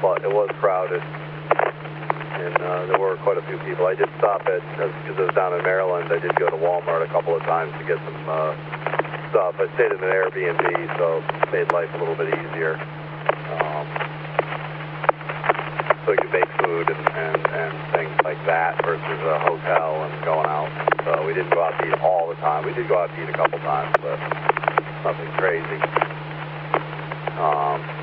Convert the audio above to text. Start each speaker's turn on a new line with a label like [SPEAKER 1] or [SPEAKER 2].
[SPEAKER 1] but it was crowded. And there were quite a few people. I did stop at, because I was down in Maryland, I did go to Walmart a couple of times to get some stuff. I stayed in an Airbnb, so it made life a little bit easier. So you could make food and things like that versus a hotel and going out. So we didn't go out to eat all the time. We did go out to eat a couple times, but nothing crazy.